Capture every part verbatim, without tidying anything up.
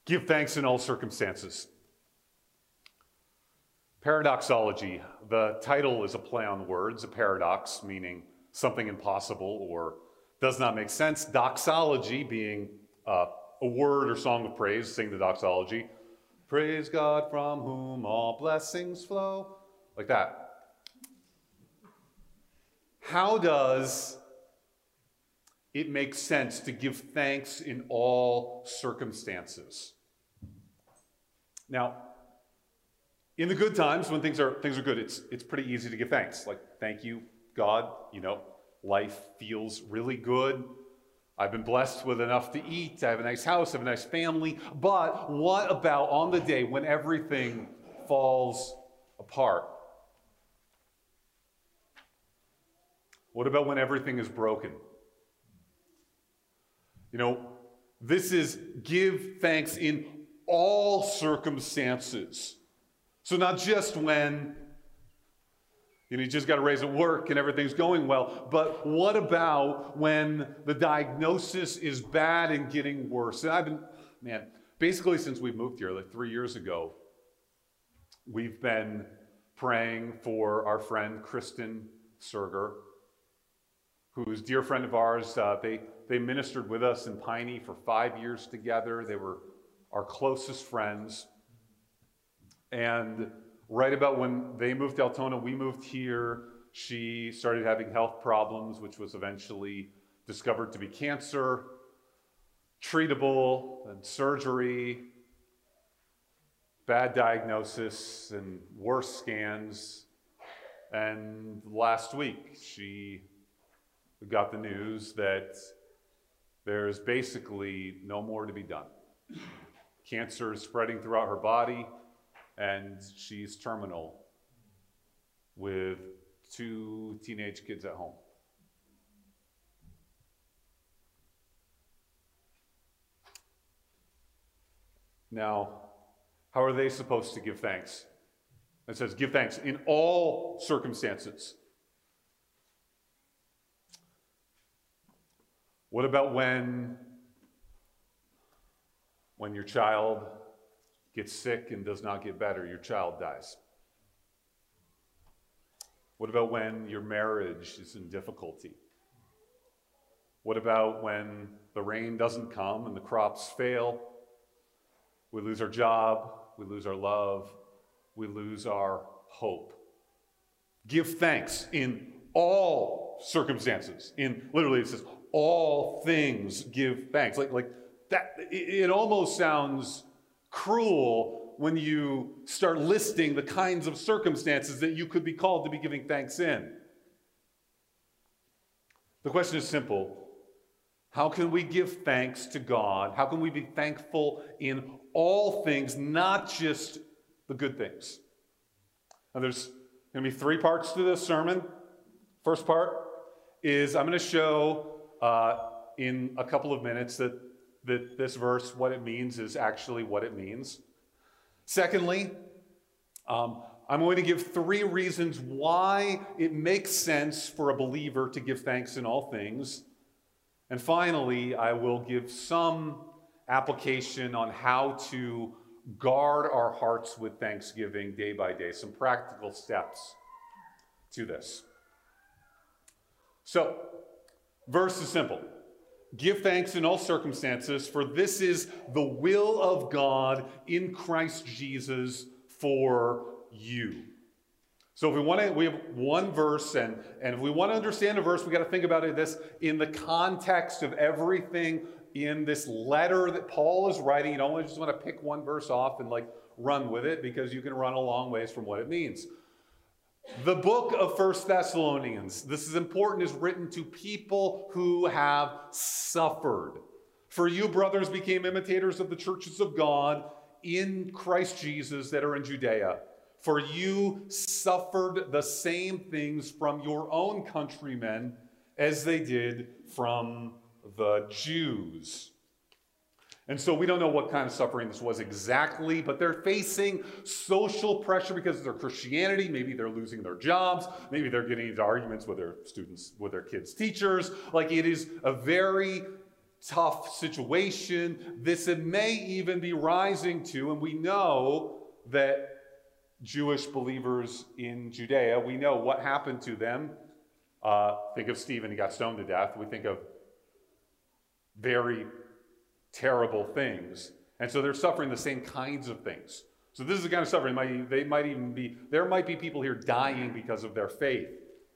Give thanks in all circumstances. Paradoxology. The title is a play on words, a paradox meaning something impossible or does not make sense. Doxology being uh, a word or song of praise, sing the doxology. Praise God from whom all blessings flow. Like that. How does it make sense to give thanks in all circumstances? Now, in the good times, when things are things are good, it's it's pretty easy to give thanks. Like, thank you, God, you know, life feels really good. I've been blessed with enough to eat. I have a nice house, I have a nice family. But what about on the day when everything falls apart? What about when everything is broken? You know, this is give thanks in all circumstances. So not just when, you know, you just got to raise at work and everything's going well, but what about when the diagnosis is bad and getting worse? And I've been, man, basically since we've moved here, like three years ago, we've been praying for our friend Kristen Serger, who's a dear friend of ours. Uh, they, they ministered with us in Piney for five years together. They were our closest friends. And right about when they moved to Altona, we moved here. She started having health problems, which was eventually discovered to be cancer, treatable, and surgery, bad diagnosis, and worse scans. And last week, she got the news that there's basically no more to be done. Cancer is spreading throughout her body, and she's terminal with two teenage kids at home. Now, how are they supposed to give thanks? It says, give thanks in all circumstances. What about when, when your child gets sick and does not get better, your child dies? What about when your marriage is in difficulty? What about when the rain doesn't come and the crops fail? We lose our job, we lose our love, we lose our hope. Give thanks in all circumstances. In literally it says, all things give thanks. Like, like that, it, it almost sounds cruel when you start listing the kinds of circumstances that you could be called to be giving thanks in. The question is simple. How can we give thanks to God? How can we be thankful in all things, not just the good things? Now, there's going to be three parts to this sermon. First part is I'm going to show uh, in a couple of minutes that that this verse, what it means, is actually what it means. Secondly, um, I'm going to give three reasons why it makes sense for a believer to give thanks in all things. And finally, I will give some application on how to guard our hearts with thanksgiving day by day, some practical steps to this. So, verse is simple. Give thanks in all circumstances, for this is the will of God in Christ Jesus for you. So if we want to, we have one verse, and, and if we want to understand a verse, we got to think about it this in the context of everything in this letter that Paul is writing. You don't just want to pick one verse off and like run with it, because you can run a long ways from what it means. The book of First Thessalonians, this is important, is written to people who have suffered. For you, brothers, became imitators of the churches of God in Christ Jesus that are in Judea. For you suffered the same things from your own countrymen as they did from the Jews. And so we don't know what kind of suffering this was exactly, but they're facing social pressure because of their Christianity. Maybe they're losing their jobs. Maybe they're getting into arguments with their students, with their kids' teachers. Like, it is a very tough situation. This it may even be rising to, and we know that Jewish believers in Judea, we know what happened to them. Uh, think of Stephen, he got stoned to death. We think of very terrible things. And so they're suffering the same kinds of things. So this is the kind of suffering, might, they might even be, there might be people here dying because of their faith.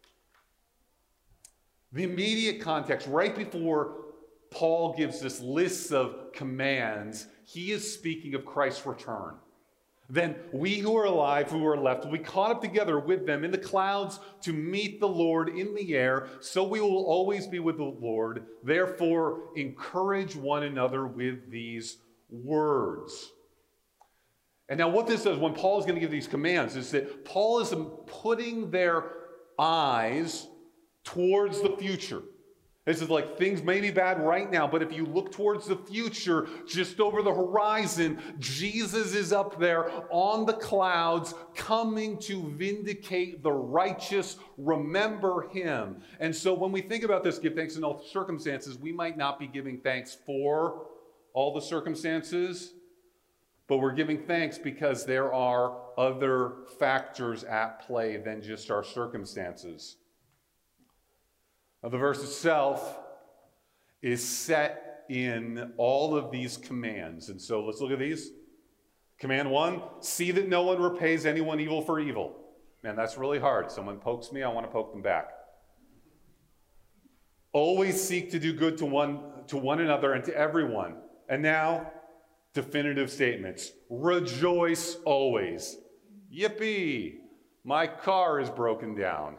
The immediate context, right before Paul gives this list of commands, he is speaking of Christ's return. Then we who are alive, who are left, will be caught up together with them in the clouds to meet the Lord in the air, so we will always be with the Lord. Therefore, encourage one another with these words. And now what this does, when Paul is going to give these commands, is that Paul is putting their eyes towards the future. This is like things may be bad right now, but if you look towards the future, just over the horizon, Jesus is up there on the clouds, coming to vindicate the righteous. Remember him. And so when we think about this, give thanks in all circumstances, we might not be giving thanks for all the circumstances, but we're giving thanks because there are other factors at play than just our circumstances. Now, the verse itself is set in all of these commands. And so let's look at these. Command one, see that no one repays anyone evil for evil. Man, that's really hard. Someone pokes me, I want to poke them back. Always seek to do good to one, to one another and to everyone. And now, definitive statements. Rejoice always. Yippee! My car is broken down.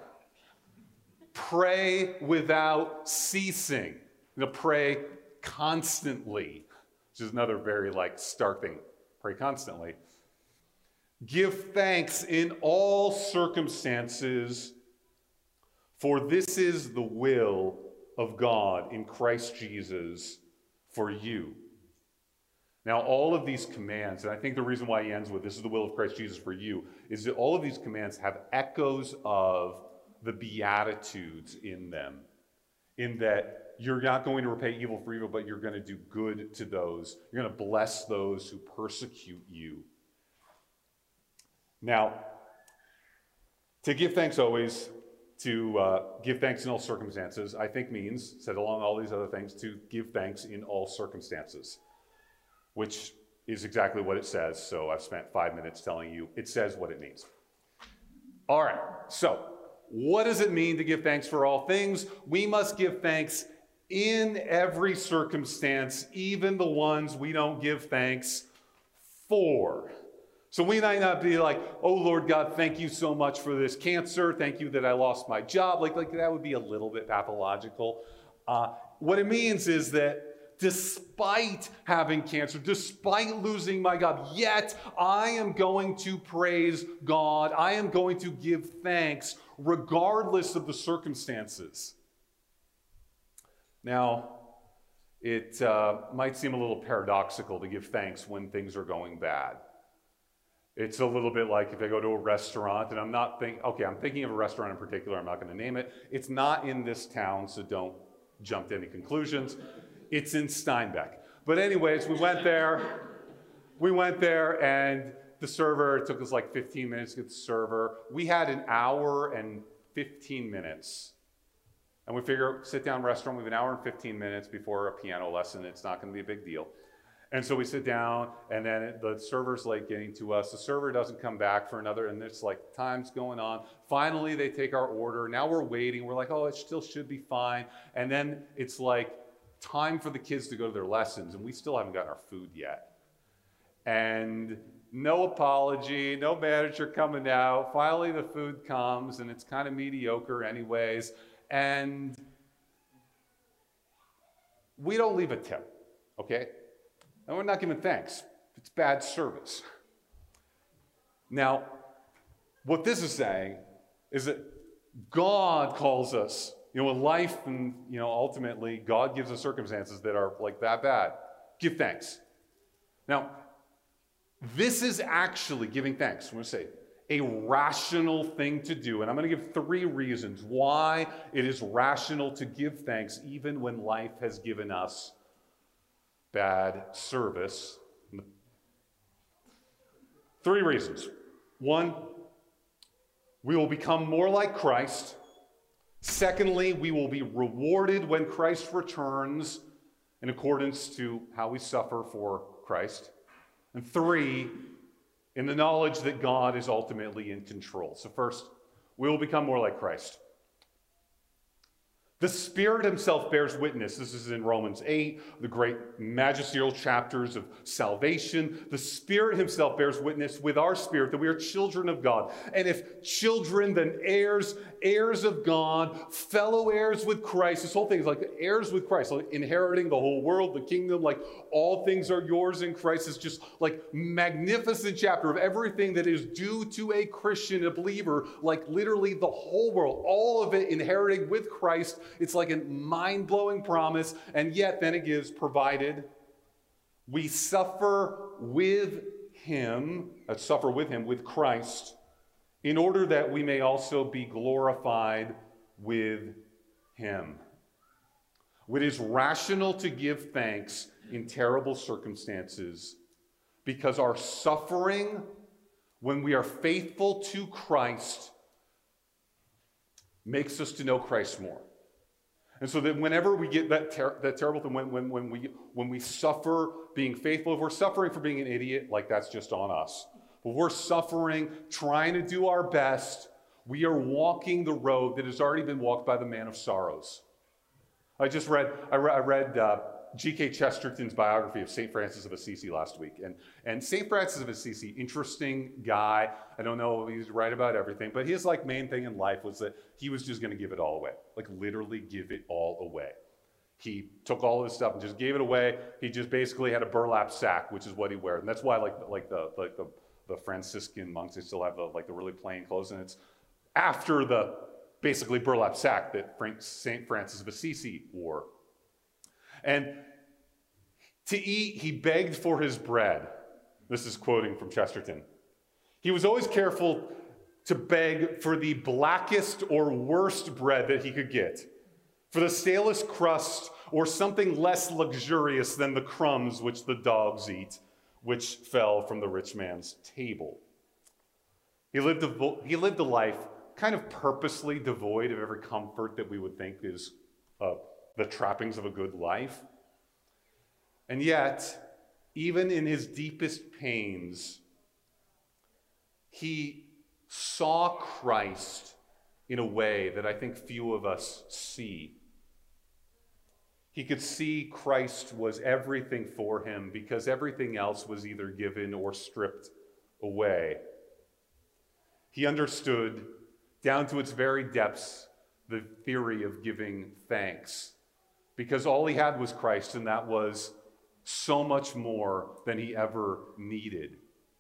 Pray without ceasing. You know, pray constantly, which is another very like stark thing. Pray constantly. Give thanks in all circumstances, for this is the will of God in Christ Jesus for you. Now, all of these commands, and I think the reason why he ends with this is the will of Christ Jesus for you, is that all of these commands have echoes of the Beatitudes in them, in that you're not going to repay evil for evil, but you're going to do good to those. You're going to bless those who persecute you. Now, to give thanks always, to uh, give thanks in all circumstances, I think means, said along all these other things, to give thanks in all circumstances, which is exactly what it says. So I've spent five minutes telling you it says what it means. All right, so what does it mean to give thanks for all things? We must give thanks in every circumstance, even the ones we don't give thanks for. So we might not be like, oh, Lord God, thank you so much for this cancer. Thank you that I lost my job. Like, like that would be a little bit pathological. Uh, what it means is that despite having cancer, despite losing my job, yet I am going to praise God. I am going to give thanks regardless of the circumstances. Now, it uh, might seem a little paradoxical to give thanks when things are going bad. It's a little bit like if I go to a restaurant and I'm not thinking, okay, I'm thinking of a restaurant in particular, I'm not going to name it. It's not in this town, so don't jump to any conclusions. It's in Steinbeck. But anyways, we went there. We went there, and the server, it took us like fifteen minutes to get the server. We had an hour and fifteen minutes. And we figure, sit down restaurant, we have an hour and fifteen minutes before a piano lesson. It's not going to be a big deal. And so we sit down, and then it, the server's like getting to us. The server doesn't come back for another, and it's like time's going on. Finally, they take our order. Now we're waiting. We're like, oh, it still should be fine. And then it's like, time for the kids to go to their lessons, and we still haven't gotten our food yet. And no apology, no manager coming out. Finally, the food comes, and it's kind of mediocre anyways. And we don't leave a tip, okay? And we're not giving thanks. It's bad service. Now, what this is saying is that God calls us. You know, in life, and you know, ultimately, God gives us circumstances that are like that bad. Give thanks. Now, this is actually giving thanks. I'm going to say a rational thing to do, and I'm going to give three reasons why it is rational to give thanks, even when life has given us bad service? Three reasons. One, we will become more like Christ. Secondly, we will be rewarded when Christ returns in accordance to how we suffer for Christ. And three, in the knowledge that God is ultimately in control. So first, we will become more like Christ. The Spirit himself bears witness. This is in Romans eight, the great magisterial chapters of salvation. The Spirit himself bears witness with our spirit that we are children of God. And if children, then heirs, heirs of God, fellow heirs with Christ. This whole thing is like heirs with Christ, like inheriting the whole world, the kingdom, like all things are yours in Christ. It's just like magnificent chapter of everything that is due to a Christian, a believer, like literally the whole world, all of it inheriting with Christ. It's like a mind-blowing promise, and yet then it gives, provided we suffer with him, uh, suffer with him, with Christ, in order that we may also be glorified with him. It is rational to give thanks in terrible circumstances because our suffering, when we are faithful to Christ, makes us to know Christ more. And so that whenever we get that, ter- that terrible thing, when, when, when, we, when we suffer being faithful, if we're suffering for being an idiot, like that's just on us. But we're suffering, trying to do our best, we are walking the road that has already been walked by the man of sorrows. I just read, I, re- I read uh, G K Chesterton's biography of Saint Francis of Assisi last week. And, and Saint Francis of Assisi, interesting guy. I don't know if he's right about everything, but his like main thing in life was that he was just going to give it all away. Like literally give it all away. He took all of his stuff and just gave it away. He just basically had a burlap sack, which is what he wear. And that's why like, like, the, like the, the Franciscan monks, they still have the, like the really plain clothes. And it's after the basically burlap sack that Saint Francis of Assisi wore. And to eat, he begged for his bread. This is quoting from Chesterton. He was always careful to beg for the blackest or worst bread that he could get, for the stalest crust or something less luxurious than the crumbs which the dogs eat, which fell from the rich man's table. He lived a, he lived a life kind of purposely devoid of every comfort that we would think is uh, the trappings of a good life. And yet, even in his deepest pains, he saw Christ in a way that I think few of us see. He could see Christ was everything for him because everything else was either given or stripped away. He understood down to its very depths the theory of giving thanks because all he had was Christ, and that was so much more than he ever needed.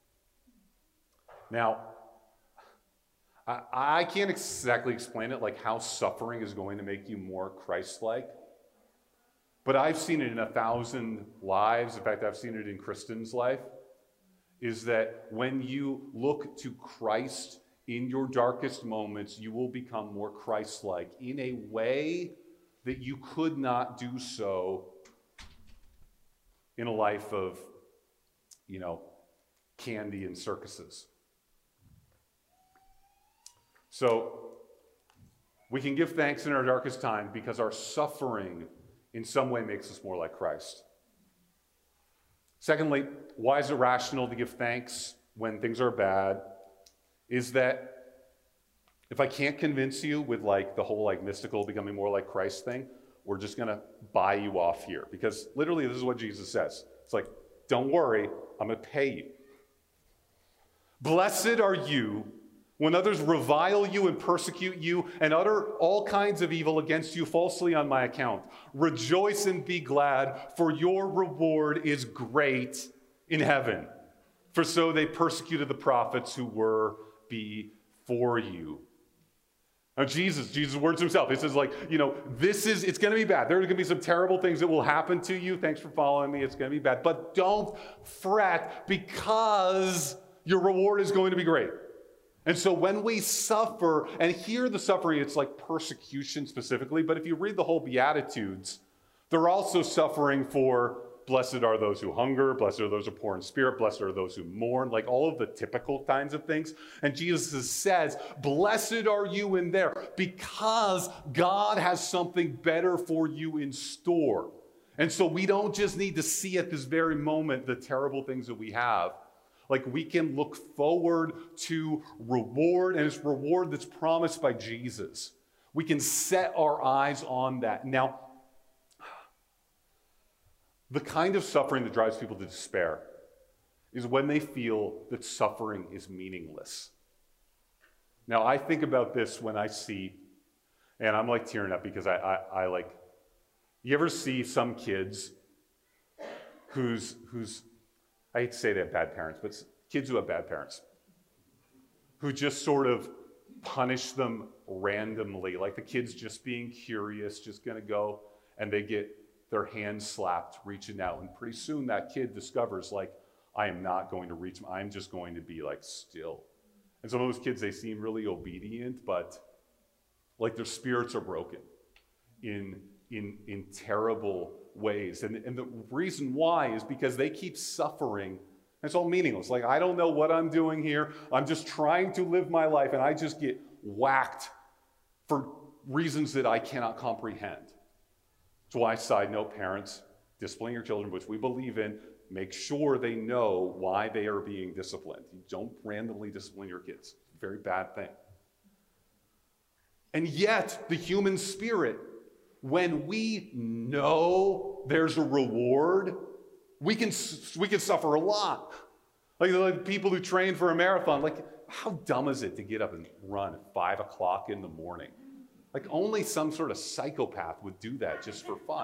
Now, I, I can't exactly explain it, like how suffering is going to make you more Christ-like, but I've seen it in a thousand lives. In fact, I've seen it in Kristen's life, is that when you look to Christ in your darkest moments, you will become more Christ-like in a way that you could not do so in a life of, you know, candy and circuses. So we can give thanks in our darkest time because our suffering in some way makes us more like Christ. Secondly, why is it rational to give thanks when things are bad? Is that if I can't convince you with like the whole like mystical becoming more like Christ thing, we're just going to buy you off here. Because literally this is what Jesus says. It's like, don't worry, I'm going to pay you. Blessed are you when others revile you and persecute you and utter all kinds of evil against you falsely on my account. Rejoice and be glad, for your reward is great in heaven. For so they persecuted the prophets who were before you. Now, Jesus, Jesus' words himself, he says, like, you know, this is, it's going to be bad. There are going to be some terrible things that will happen to you. Thanks for following me. It's going to be bad. But don't fret because your reward is going to be great. And so when we suffer, and here the suffering, it's like persecution specifically, but if you read the whole Beatitudes, they're also suffering for Blessed are those who hunger. Blessed are those who are poor in spirit. Blessed are those who mourn. Like all of the typical kinds of things. And Jesus says, blessed are you in there because God has something better for you in store. And so we don't just need to see at this very moment the terrible things that we have. Like we can look forward to reward, and it's reward that's promised by Jesus. We can set our eyes on that. Now, the kind of suffering that drives people to despair is when they feel that suffering is meaningless. Now, I think about this when I see, and I'm like tearing up because I, I, I like, you ever see some kids who's, who's, I hate to say they have bad parents, but kids who have bad parents, who just sort of punish them randomly, like the kid's just being curious, just gonna go, and they get their hands slapped, reaching out, and pretty soon that kid discovers, like, I am not going to reach, I'm just going to be like still. And some of those kids, they seem really obedient, but like their spirits are broken in, in, in terrible ways. And, and the reason why is because they keep suffering. It's all meaningless. Like, I don't know what I'm doing here. I'm just trying to live my life, and I just get whacked for reasons that I cannot comprehend. That's why, side note, parents, discipline your children, which we believe in. Make sure they know why they are being disciplined. You don't randomly discipline your kids. It's a very bad thing. And yet, the human spirit, when we know there's a reward, we can, we can suffer a lot. Like, like people who train for a marathon, like, how dumb is it to get up and run at five o'clock in the morning? Like, only some sort of psychopath would do that just for fun.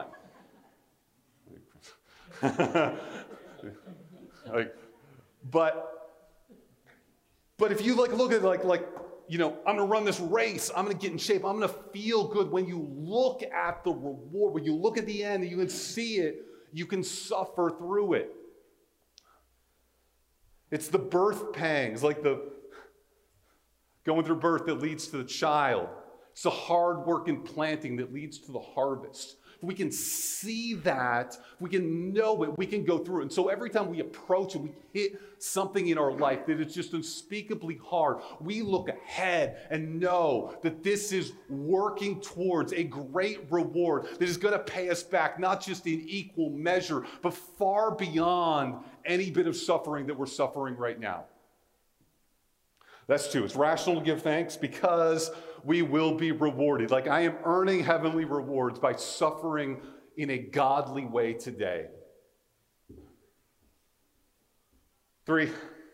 like, but, but if you like look at like, like, you know, I'm gonna run this race, I'm gonna get in shape, I'm gonna feel good. When you look at the reward, when you look at the end and you can see it, you can suffer through it. It's the birth pangs, like the going through birth that leads to the child. It's the hard work in planting that leads to the harvest. If we can see that, if we can know it, we can go through it. And so every time we approach and we hit something in our life that is just unspeakably hard, we look ahead and know that this is working towards a great reward that is going to pay us back, not just in equal measure, but far beyond any bit of suffering that we're suffering right now. That's two. It's rational to give thanks because we will be rewarded. Like, I am earning heavenly rewards by suffering in a godly way today. Three,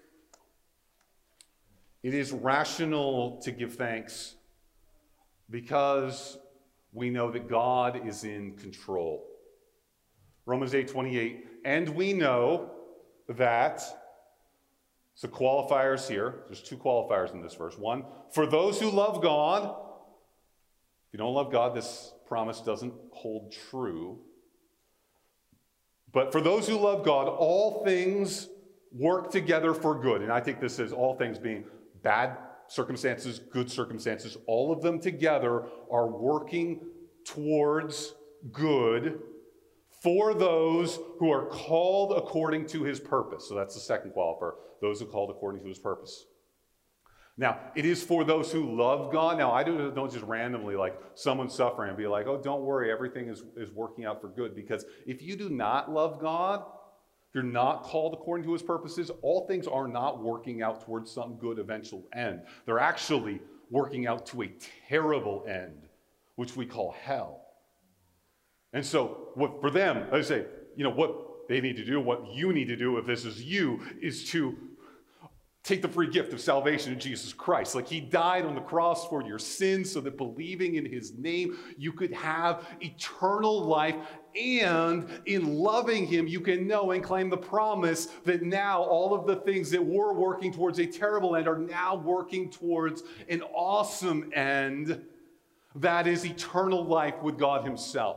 it is rational to give thanks because we know that God is in control. Romans eight twenty-eight, and we know that, so qualifiers here, there's two qualifiers in this verse. One, for those who love God. If you don't love God, this promise doesn't hold true. But for those who love God, all things work together for good. And I think this is all things being bad circumstances, good circumstances, all of them together are working towards good for those who are called according to his purpose. So that's the second qualifier, those who are called according to his purpose. Now, it is for those who love God. Now, I don't, don't just randomly, like, someone's suffering and be like, oh, don't worry, everything is, is working out for good. Because if you do not love God, if you're not called according to his purposes, all things are not working out towards some good eventual end. They're actually working out to a terrible end, which we call hell. And so, what for them, I say, you know, what they need to do, what you need to do if this is you, is to take the free gift of salvation in Jesus Christ. Like, he died on the cross for your sins so that believing in his name, you could have eternal life. And in loving him, you can know and claim the promise that now all of the things that were working towards a terrible end are now working towards an awesome end. That is eternal life with God himself.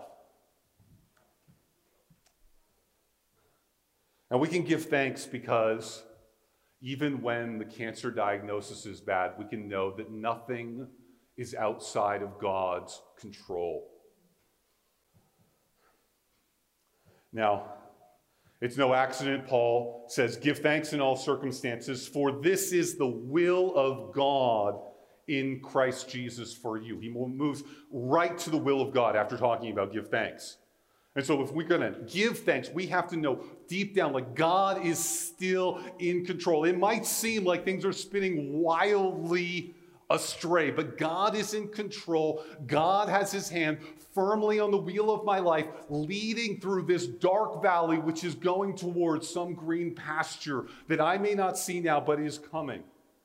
And we can give thanks because even when the cancer diagnosis is bad, we can know that nothing is outside of God's control. Now, It's no accident Paul says, give thanks in all circumstances, for this is the will of God in Christ Jesus for you. He moves right to the will of God after talking about give thanks. And so if we're going to give thanks, we have to know deep down, like, God is still in control. It might seem like things are spinning wildly astray, but God is in control. God has his hand firmly on the wheel of my life, leading through this dark valley, which is going towards some green pasture that I may not see now, but is coming.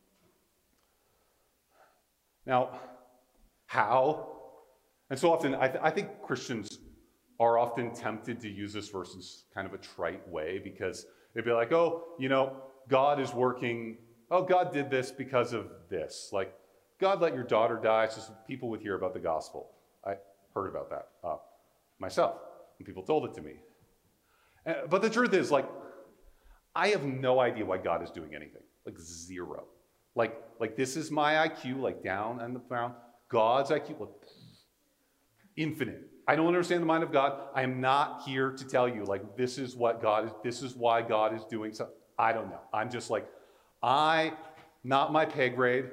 Now, how? And so often, I, th- I think Christians are often tempted to use this verse in kind of a trite way, because they'd be like, oh, you know, God is working. Oh, God did this because of this. Like, God let your daughter die so people would hear about the gospel. I heard about that uh, myself, and people told it to me. Uh, but the truth is, like, I have no idea why God is doing anything. Like, zero. Like, like this is my I Q, like down on the ground. God's I Q, like, infinite. I don't understand the mind of God. I am not here to tell you, like, this is what God is, this is why God is doing something. I don't know. I'm just like, I, not my pay grade.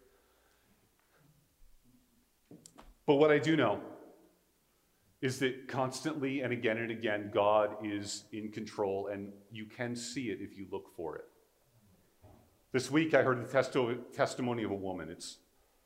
But what I do know is that constantly and again and again, God is in control, and you can see it if you look for it. This week, I heard the testo- testimony of a woman. It's,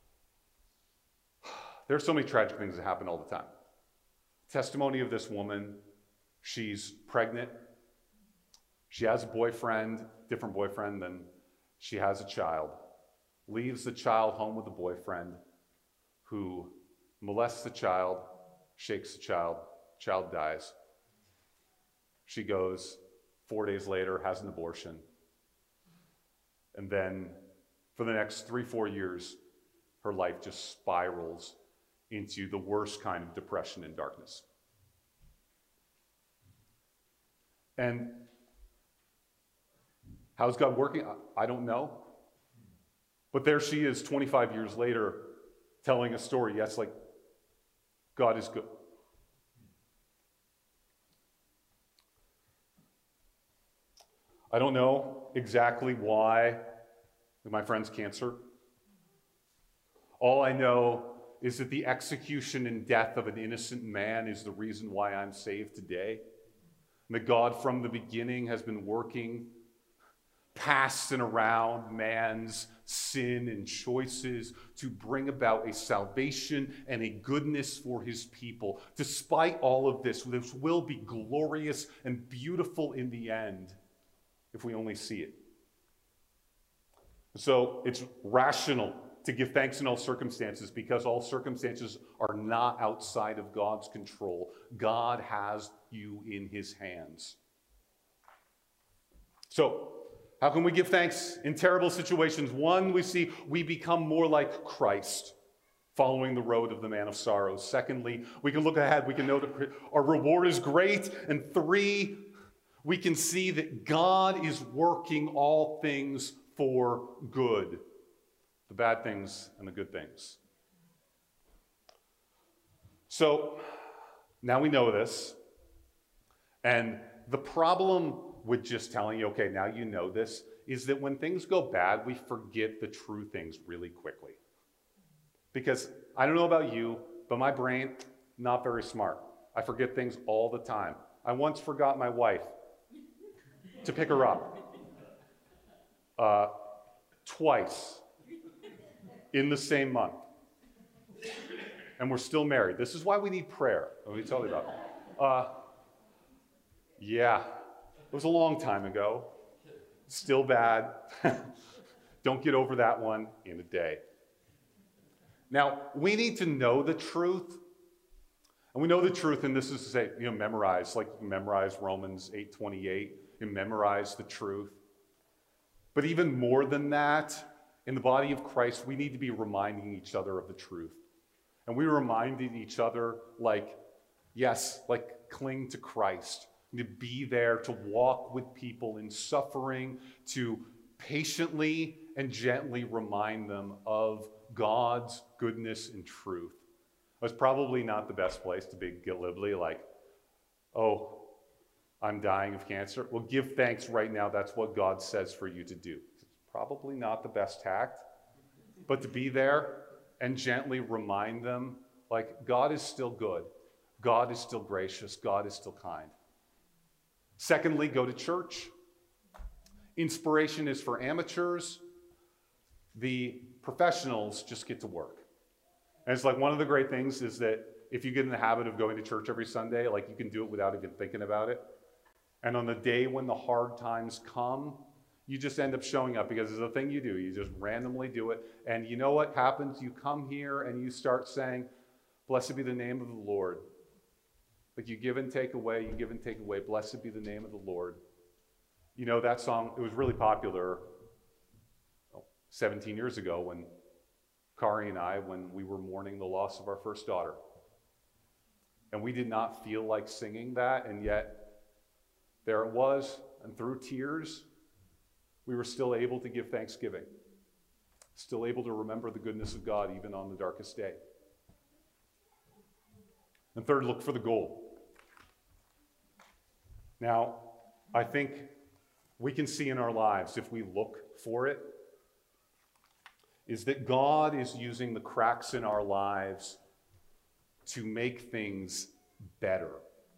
there are so many tragic things that happen all the time. Testimony of this woman. She's pregnant. She has a boyfriend, different boyfriend than she has a child. Leaves the child home with the boyfriend, who molests the child, shakes the child, child dies. She goes, four days later, has an abortion. And then for the next three, four years, her life just spirals into the worst kind of depression and darkness. And how's God working? I don't know. But there she is twenty-five years later telling a story. Yes, like, God is good. I don't know exactly why my friend's cancer. All I know is that the execution and death of an innocent man is the reason why I'm saved today. And that God from the beginning has been working past and around man's sin and choices to bring about a salvation and a goodness for his people. Despite all of this, this will be glorious and beautiful in the end if we only see it. So it's rational to give thanks in all circumstances, because all circumstances are not outside of God's control. God has you in his hands. So, how can we give thanks in terrible situations? One, we see we become more like Christ, following the road of the man of sorrows. Secondly, we can look ahead. We can know that our reward is great. And three, we can see that God is working all things for good, the bad things and the good things. So now we know this. And the problem with just telling you, okay, now you know this, is that when things go bad, we forget the true things really quickly. Because I don't know about you, but my brain, not very smart. I forget things all the time. I once forgot my wife to pick her up. Uh, twice in the same month. And we're still married. This is why we need prayer. Let me tell you about it. Uh, yeah, it was a long time ago. Still bad. Don't get over that one in a day. Now, we need to know the truth. And we know the truth, and this is to say, you know, memorize, like memorize Romans eight twenty-eight, and memorize the truth. But even more than that, in the body of Christ, we need to be reminding each other of the truth. And we reminded each other, like, yes, like, cling to Christ, to be there, to walk with people in suffering, to patiently and gently remind them of God's goodness and truth. It's probably not the best place to be glibly like, oh, I'm dying of cancer. Well, give thanks right now. That's what God says for you to do. It's probably not the best tact, but to be there and gently remind them, like, God is still good. God is still gracious. God is still kind. Secondly, go to church. Inspiration is for amateurs. The professionals just get to work. And it's like one of the great things is that if you get in the habit of going to church every Sunday, like you can do it without even thinking about it. And on the day when the hard times come, you just end up showing up because it's a thing you do. You just randomly do it. And you know what happens? You come here and you start saying, blessed be the name of the Lord. Like you give and take away, you give and take away. Blessed be the name of the Lord. You know, that song, it was really popular oh, seventeen years ago when Kari and I, when we were mourning the loss of our first daughter. And we did not feel like singing that, and yet there it was, and through tears, we were still able to give thanksgiving, still able to remember the goodness of God even on the darkest day. And third, look for the goal. Now, I think we can see in our lives, if we look for it, is that God is using the cracks in our lives to make things better.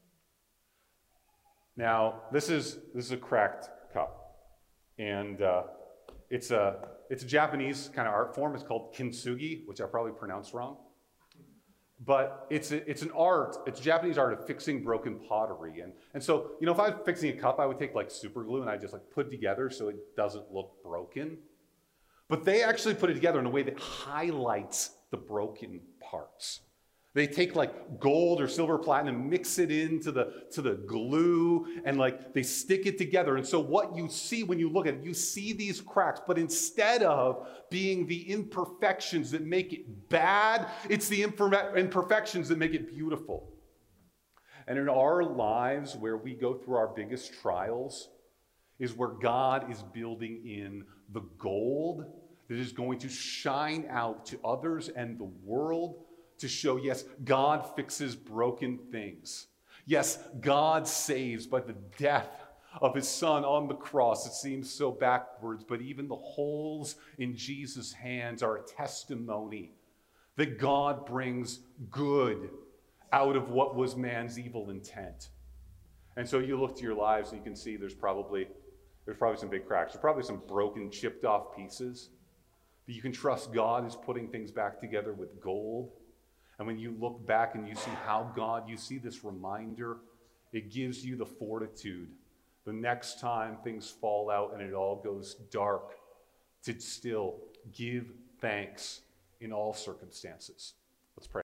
Now, this is this is a cracked cup, and uh, it's a it's a Japanese kind of art form. It's called kintsugi, which I probably pronounced wrong. But it's a, it's an art, it's Japanese art of fixing broken pottery. And, and so, you know, if I was fixing a cup, I would take like super glue and I just like put it together so it doesn't look broken. But they actually put it together in a way that highlights the broken parts. They take like gold or silver platinum, mix it into the, to the glue, and like they stick it together. And so what you see when you look at it, you see these cracks, but instead of being the imperfections that make it bad, it's the imperfections that make it beautiful. And in our lives, where we go through our biggest trials, is where God is building in the gold that is going to shine out to others and the world to show, yes, God fixes broken things. Yes, God saves by the death of his son on the cross. It seems so backwards, but even the holes in Jesus' hands are a testimony that God brings good out of what was man's evil intent. And so you look to your lives and you can see there's probably, there's probably some big cracks. There's probably some broken, chipped off pieces. But you can trust God is putting things back together with gold. And when you look back and you see how God, you see this reminder, it gives you the fortitude the next time things fall out and it all goes dark to still give thanks in all circumstances. Let's pray.